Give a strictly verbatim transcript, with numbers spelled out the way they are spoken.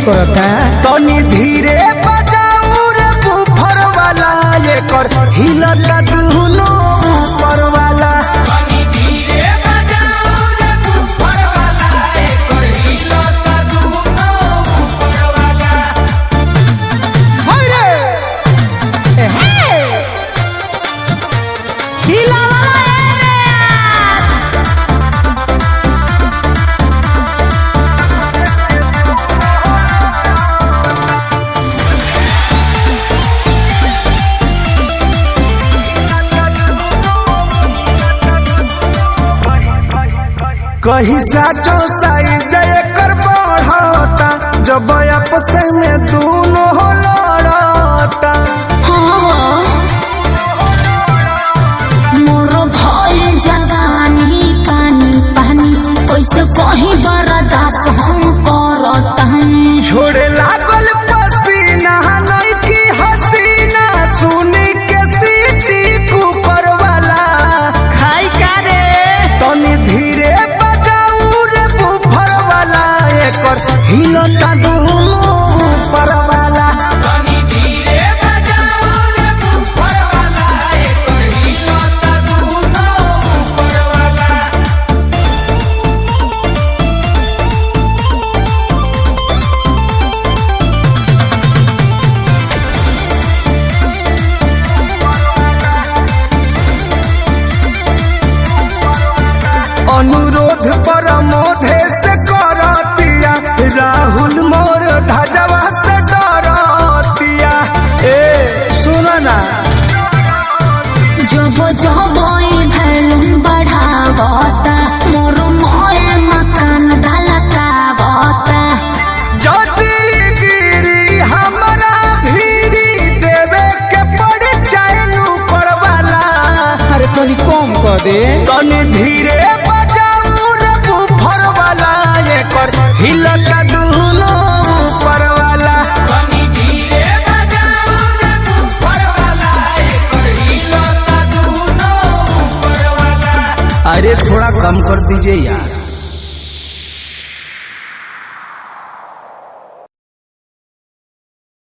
करता। तनी धीरे बजाऊ रे बुफर वाला एकर हिलता दुनो ऊपर वाला। तनी धीरे बजाऊ रे बुफर वाला एकर हिलता दुनो ऊपर वाला। हाय रे ए हे हिला कहीं साचो साइज एकर बढ़ता जब आपस में दोनों लड़ता। मोर भइल जवानी पानी पानी ओइसे कहीं बर्दाश्त हम करतानी। छोड़े लागल पसीना नहीं की हसीना सुनी के सीटी कुकर वाला। खाई का रे तनी धीरे बजाऊ रे बुफर वाला एकर हिलता दुनो ऊपर वाला। तनी धीरे बजाऊ रे बुफर वाला एकर हिलता दुनो ऊपर वाला। अनुरोध परमोधे से करतिया राहुल मोर धजवा से डरतिया। ए सुन ना जब जब ई भैलुन बढ़ावता मोर मोए मकान धलकावता। जदी गिरी हमरा भीरी देवे के पड़ चाइनु परवाला। अरे तनी कम कर दे। तनी धीरे बजाऊ रे बुफर वाला एकर हिलता दुनो ऊपर वाला। तनी धीरे बजाऊ रे बुफर वाला एकर हिलता दुनो ऊपर वाला। अरे थोड़ा कम कर दीजिए यार।